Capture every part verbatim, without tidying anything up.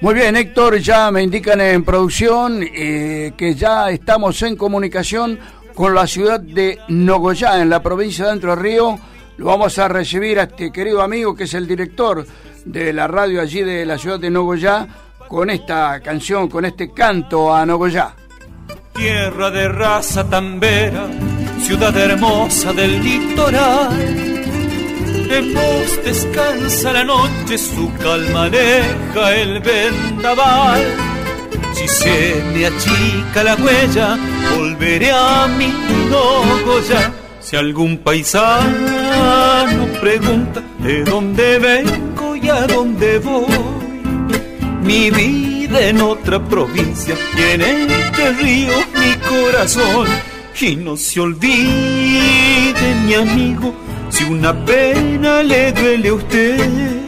Muy bien, Héctor, ya me indican en producción eh, que ya estamos en comunicación con la ciudad de Nogoyá, en la provincia de Entre Ríos. Lo vamos a recibir a este querido amigo que es el director de la radio allí de la ciudad de Nogoyá, con esta canción, con este canto a Nogoyá. Tierra de raza tambera, ciudad hermosa del litoral, en vos descansa la noche, su calma aleja el vendaval. Si se me achica la huella, volveré a mi Nogoyá. Si algún paisano pregunta de dónde vengo y a dónde voy, mi vida en otra provincia y en Entre Ríos mi corazón. Y no se olvide, mi amigo, si una pena le duele a usted,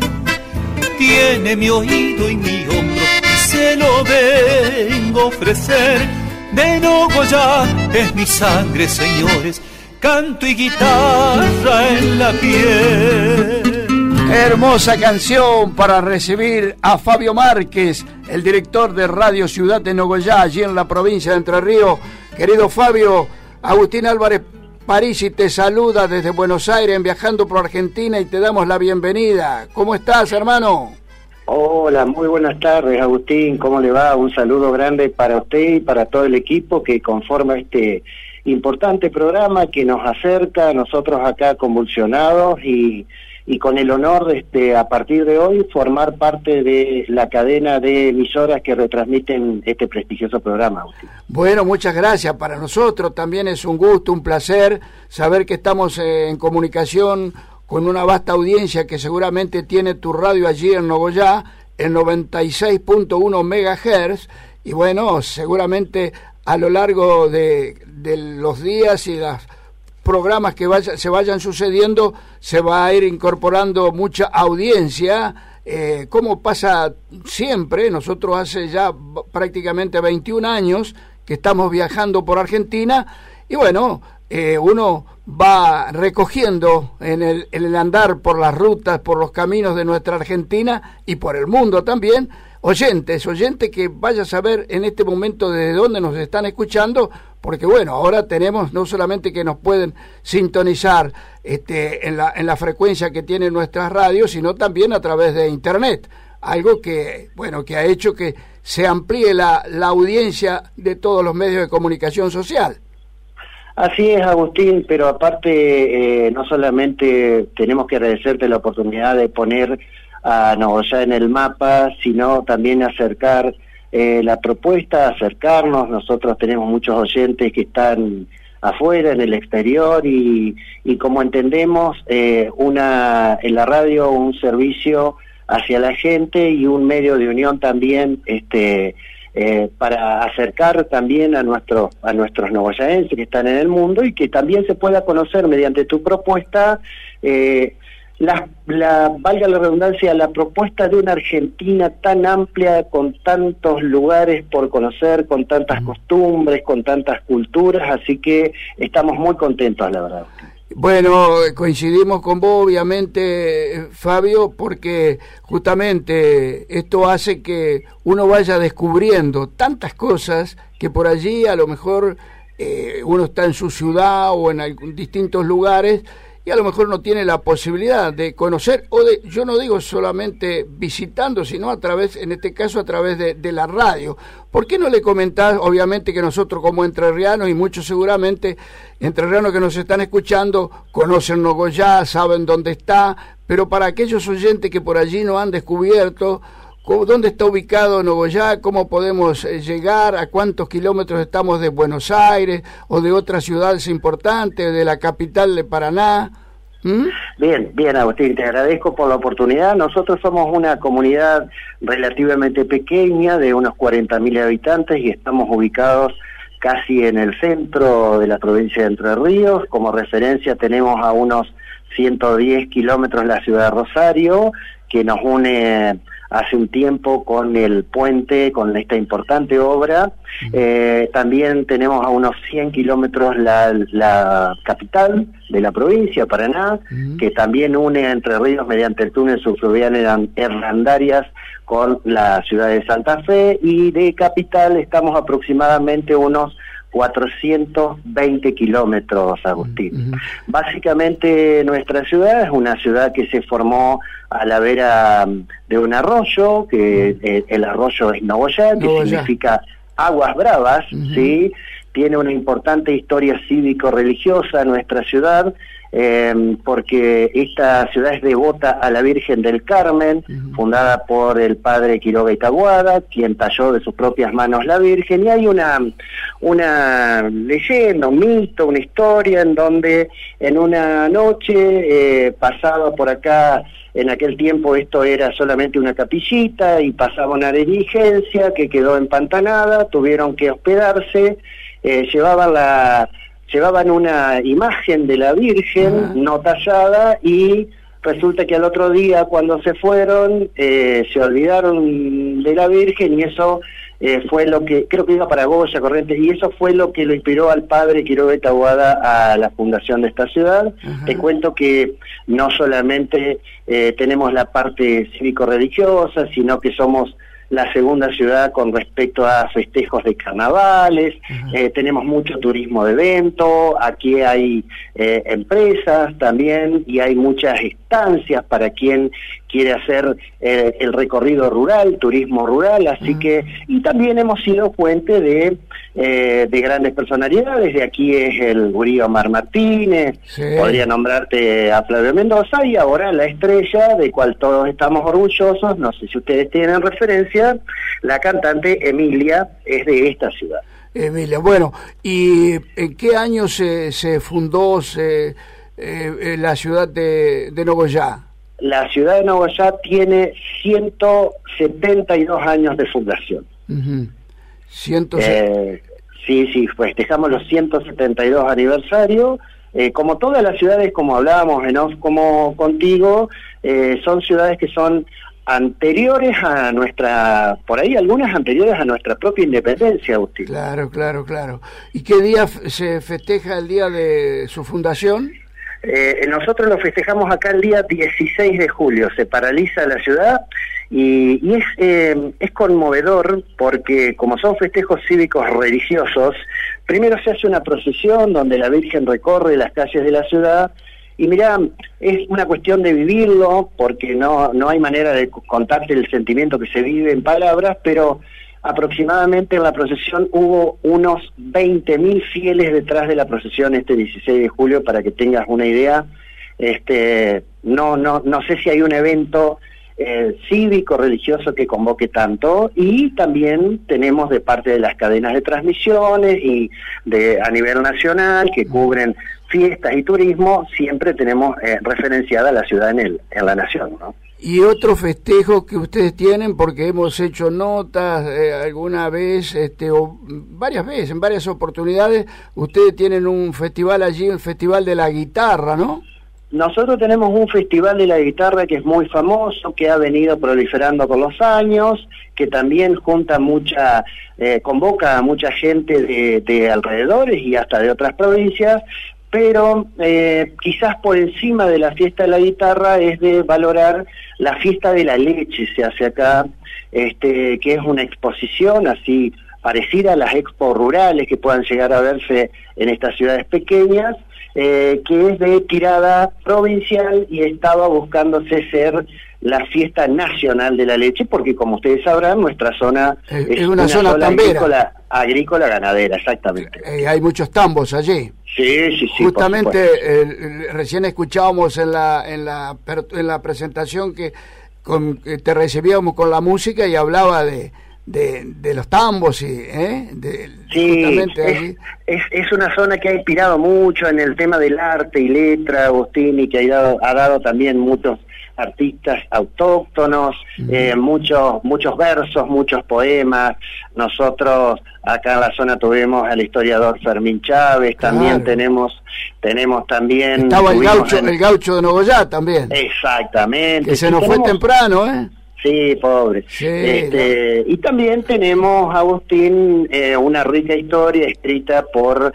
tiene mi oído y mi hombro y se lo vengo a ofrecer. De Nogoyá es mi sangre, señores, canto y guitarra en la piel. Hermosa canción para recibir a Fabio Márquez, el director de Radio Ciudad de Nogoyá, allí en la provincia de Entre Ríos. Querido Fabio, Agustín Álvarez Parisi te saluda desde Buenos Aires, viajando por Argentina, y te damos la bienvenida. ¿Cómo estás, hermano? Hola, muy buenas tardes, Agustín. ¿Cómo le va? Un saludo grande para usted y para todo el equipo que conforma este importante programa que nos acerca a nosotros acá convulsionados y, y con el honor de este, a partir de hoy formar parte de la cadena de emisoras que retransmiten este prestigioso programa, Agustín. Bueno, muchas gracias. Para nosotros también es un gusto, un placer saber que estamos en comunicación con una vasta audiencia que seguramente tiene tu radio allí en Nogoyá, en noventa y seis punto uno megahertz, y bueno, seguramente a lo largo de, de los días y los programas que vaya, se vayan sucediendo, se va a ir incorporando mucha audiencia, eh, como pasa siempre. Nosotros hace ya prácticamente veintiún años que estamos viajando por Argentina, y bueno, eh, uno va recogiendo en el, en el andar por las rutas, por los caminos de nuestra Argentina y por el mundo también, oyentes, oyentes que vaya a saber en este momento desde dónde nos están escuchando, porque bueno, ahora tenemos no solamente que nos pueden sintonizar este, en, la, en la frecuencia que tienen nuestras radios, sino también a través de internet, algo que, bueno, que ha hecho que se amplíe la, la audiencia de todos los medios de comunicación social. Así es, Agustín, pero aparte eh, no solamente tenemos que agradecerte la oportunidad de poner a Nogoyá en el mapa, sino también acercar eh, la propuesta, acercarnos. Nosotros tenemos muchos oyentes que están afuera, en el exterior, y, y como entendemos, eh, una en la radio un servicio hacia la gente y un medio de unión también, este Eh, para acercar también a nuestros a nuestros nogoyaenses que están en el mundo, y que también se pueda conocer mediante tu propuesta, eh, la, la valga la redundancia, la propuesta de una Argentina tan amplia, con tantos lugares por conocer, con tantas costumbres, con tantas culturas, así que estamos muy contentos, la verdad. Bueno, coincidimos con vos, obviamente, Fabio, porque justamente esto hace que uno vaya descubriendo tantas cosas que por allí a lo mejor eh, uno está en su ciudad o en algún, distintos lugares, y a lo mejor no tiene la posibilidad de conocer, o de, yo no digo solamente visitando, sino a través, en este caso a través de, de la radio. ¿Por qué no le comentás? Obviamente que nosotros como entrerrianos, y muchos seguramente entrerrianos que nos están escuchando, conocen Nogoyá, saben dónde está, pero para aquellos oyentes que por allí no han descubierto dónde está ubicado Nogoyá, cómo podemos llegar, a cuántos kilómetros estamos de Buenos Aires o de otras ciudades importantes, de la capital de Paraná. ¿Mm? Bien, bien, Agustín, te agradezco por la oportunidad. Nosotros somos una comunidad relativamente pequeña, de unos cuarenta mil habitantes, y estamos ubicados casi en el centro de la provincia de Entre Ríos. Como referencia tenemos a unos ciento diez kilómetros la ciudad de Rosario, que nos une hace un tiempo con el puente, con esta importante obra. Eh, también tenemos a unos cien kilómetros la, la capital de la provincia, Paraná, uh-huh. que también une a Entre Ríos mediante el túnel subfluvial Hernandarias con la ciudad de Santa Fe, y de capital estamos aproximadamente unos cuatrocientos veinte kilómetros, Agustín. Uh-huh. Básicamente nuestra ciudad es una ciudad que se formó a la vera de un arroyo, que uh-huh. eh, el arroyo es Nogoyá, que Nogoyá. significa aguas bravas, uh-huh. ¿sí? Tiene una importante historia cívico-religiosa nuestra ciudad, eh, porque esta ciudad es devota a la Virgen del Carmen, uh-huh. fundada por el padre Quiroga y Taboada, quien talló de sus propias manos la Virgen, y hay una, una leyenda, un mito, una historia en donde en una noche eh, pasaba por acá, en aquel tiempo esto era solamente una capillita, y pasaba una diligencia que quedó empantanada, tuvieron que hospedarse, eh, llevaban la... llevaban una imagen de la Virgen uh-huh. no tallada, y resulta que al otro día cuando se fueron eh, se olvidaron de la Virgen, y eso eh, fue lo que, creo que iba para Goya, Corrientes, y eso fue lo que lo inspiró al padre Quiroga y Taboada a la fundación de esta ciudad. Uh-huh. Te cuento que no solamente eh, tenemos la parte cívico-religiosa, sino que somos la segunda ciudad con respecto a festejos de carnavales, uh-huh. eh, tenemos mucho turismo de evento, aquí hay eh, empresas también, y hay muchas estancias para quien quiere hacer eh, el recorrido rural, turismo rural, así uh-huh. que, y también hemos sido fuente de, eh, de grandes personalidades. De aquí es el gurí Omar Martínez, sí. podría nombrarte a Flavio Mendoza, y ahora la estrella, de cual todos estamos orgullosos, no sé si ustedes tienen referencia, la cantante Emilia es de esta ciudad. Emilia, bueno, ¿y en qué año se, se fundó se, eh, la ciudad de, de Nogoyá? La ciudad de Nogoyá tiene ciento setenta y dos años de fundación. Uh-huh. ciento eh, sí, sí, festejamos los ciento setenta y dos aniversarios. Eh, como todas las ciudades, como hablábamos en off, como contigo, eh, son ciudades que son anteriores a nuestra, por ahí algunas anteriores a nuestra propia independencia, Agustín. Claro, claro, claro. ¿Y qué día se festeja el día de su fundación? Eh, nosotros lo festejamos acá el día dieciséis de julio, se paraliza la ciudad, y, y es, eh, es conmovedor porque como son festejos cívicos religiosos, primero se hace una procesión donde la Virgen recorre las calles de la ciudad. Y mirá, es una cuestión de vivirlo, porque no, no hay manera de contarte el sentimiento que se vive en palabras, pero aproximadamente en la procesión hubo unos veinte mil fieles detrás de la procesión este dieciséis de julio, para que tengas una idea. Este, no, no, no sé si hay un evento eh, cívico, religioso que convoque tanto, y también tenemos de parte de las cadenas de transmisiones y de a nivel nacional que cubren fiestas y turismo, siempre tenemos eh, referenciada la ciudad en el en la nación, ¿no? Y otro festejo que ustedes tienen, porque hemos hecho notas eh, alguna vez, este, o varias veces, en varias oportunidades, ustedes tienen un festival allí, el Festival de la Guitarra, ¿no? Nosotros tenemos un festival de la guitarra que es muy famoso, que ha venido proliferando con los años, que también junta mucha, eh, convoca a mucha gente de, de alrededores y hasta de otras provincias, pero eh, quizás por encima de la fiesta de la guitarra es de valorar la fiesta de la leche, se hace acá, este, que es una exposición así parecida a las expos rurales que puedan llegar a verse en estas ciudades pequeñas, eh, que es de tirada provincial y estaba buscándose ser la fiesta nacional de la leche, porque como ustedes sabrán, nuestra zona es, es una, una zona, zona agrícola, agrícola ganadera, exactamente. Eh, hay muchos tambos allí. Sí, sí, sí. Justamente eh, recién escuchábamos en la en la en la presentación que, con, que te recibíamos con la música y hablaba de de, de los tambos y ¿eh? de, sí, justamente es, allí. Es, es una zona que ha inspirado mucho en el tema del arte y letra, Agustín, y que ha dado, ha dado también muchos artistas autóctonos, uh-huh. eh, muchos muchos versos, muchos poemas. Nosotros acá en la zona tuvimos al historiador Fermín Chávez, claro. también tenemos tenemos también estaba el gaucho en... el gaucho de Nogoyá también, exactamente, que se nos tenemos... fue temprano, ¿eh? Sí, pobre. Sí, este, no. Y también tenemos, Agustín, eh, una rica historia escrita por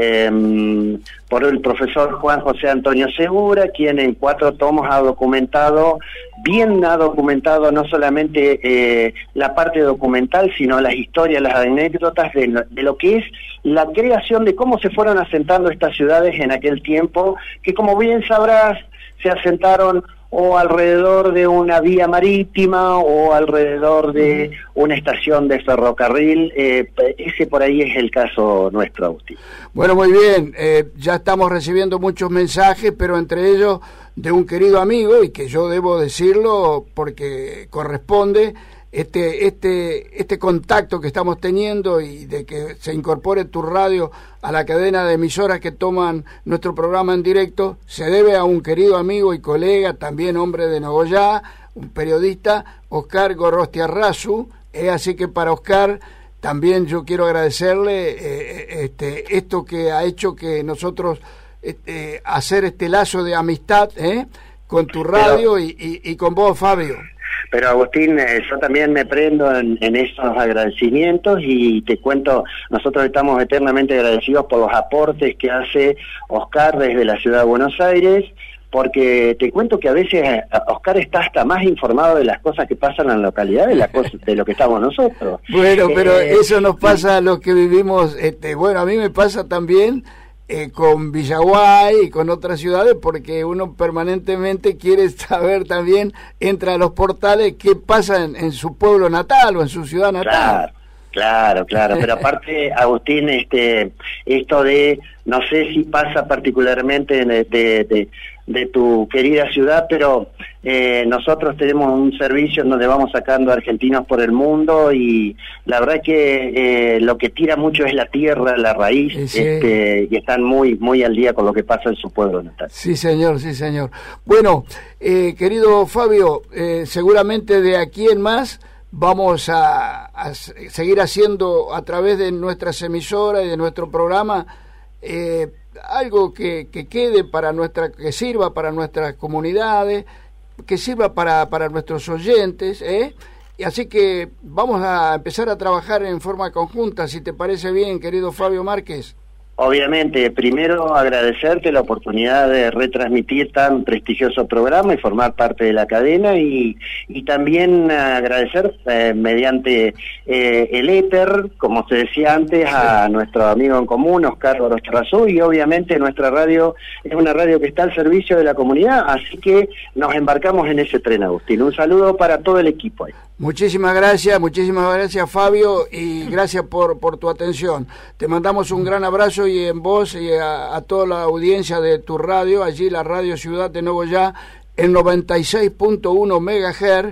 eh, por el profesor Juan José Antonio Segura, quien en cuatro tomos ha documentado, bien ha documentado no solamente eh, la parte documental, sino las historias, las anécdotas de, de lo que es la creación, de cómo se fueron asentando estas ciudades en aquel tiempo, que como bien sabrás, se asentaron o alrededor de una vía marítima o alrededor de una estación de ferrocarril. Eh, ese por ahí es el caso nuestro, Agustín. Bueno, muy bien, eh, ya estamos recibiendo muchos mensajes, pero entre ellos de un querido amigo, y que yo debo decirlo porque corresponde, este este este contacto que estamos teniendo y de que se incorpore tu radio a la cadena de emisoras que toman nuestro programa en directo, se debe a un querido amigo y colega, también hombre de Nogoyá, un periodista, Oscar Gorrostiarrazu. Eh, así que para Oscar también yo quiero agradecerle eh, este esto que ha hecho que nosotros este, hacer este lazo de amistad eh, con tu radio Pero... y, y, y con vos, Fabio. Pero Agustín, eh, yo también me prendo en, en esos agradecimientos y te cuento, nosotros estamos eternamente agradecidos por los aportes que hace Oscar desde la ciudad de Buenos Aires, porque te cuento que a veces Oscar está hasta más informado de las cosas que pasan en la localidad de, la cosa, de lo que estamos nosotros. Bueno, pero eh, eso nos pasa a los que vivimos, este, bueno, a mí me pasa también Eh, con Villaguay y con otras ciudades, porque uno permanentemente quiere saber también, entra a los portales, qué pasa en, en su pueblo natal o en su ciudad natal. Claro, claro, claro. Pero aparte, Agustín, este, esto de, no sé si pasa particularmente de, de, de, de tu querida ciudad, pero eh, nosotros tenemos un servicio en donde vamos sacando argentinos por el mundo y la verdad que eh, lo que tira mucho es la tierra, la raíz, sí. este, y están muy muy al día con lo que pasa en su pueblo natal. Sí, señor, sí, señor. Bueno, eh, querido Fabio, eh, seguramente de aquí en más vamos a, a seguir haciendo a través de nuestras emisoras y de nuestro programa eh, algo que, que quede para nuestra, que sirva para nuestras comunidades, que sirva para, para nuestros oyentes, ¿eh? Y así que vamos a empezar a trabajar en forma conjunta, si te parece bien, querido Fabio Márquez. Obviamente, primero agradecerte la oportunidad de retransmitir tan prestigioso programa y formar parte de la cadena y, y también agradecer eh, mediante eh, el éter, como se decía antes, a nuestro amigo en común, Oscar Gorrostiarrazu, y obviamente nuestra radio es una radio que está al servicio de la comunidad, así que nos embarcamos en ese tren, Agustín. Un saludo para todo el equipo ahí. Muchísimas gracias, muchísimas gracias, Fabio, y gracias por, por tu atención. Te mandamos un gran abrazo y en vos y a, a toda la audiencia de tu radio, allí la Radio Ciudad de Nogoyá, en noventa y seis punto uno megahertz.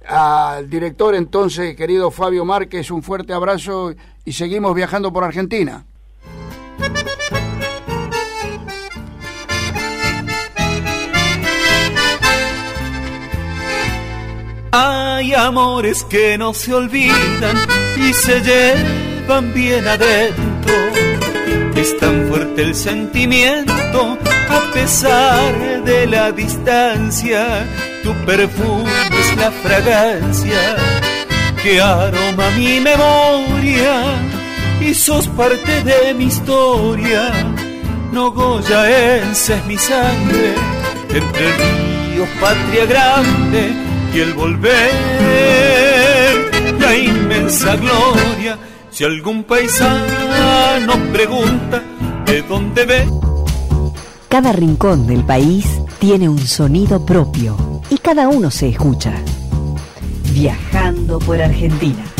Al director entonces, querido Fabio Márquez, un fuerte abrazo y seguimos viajando por Argentina. Hay amores que no se olvidan y se llevan bien adentro. Es tan fuerte el sentimiento a pesar de la distancia. Tu perfume es la fragancia que aroma mi memoria y sos parte de mi historia. Nogoyaense es mi sangre, entre ríos patria grande y el volver, la inmensa gloria. Si algún paisano pregunta de dónde ve. Cada rincón del país tiene un sonido propio y cada uno se escucha. Viajando por Argentina.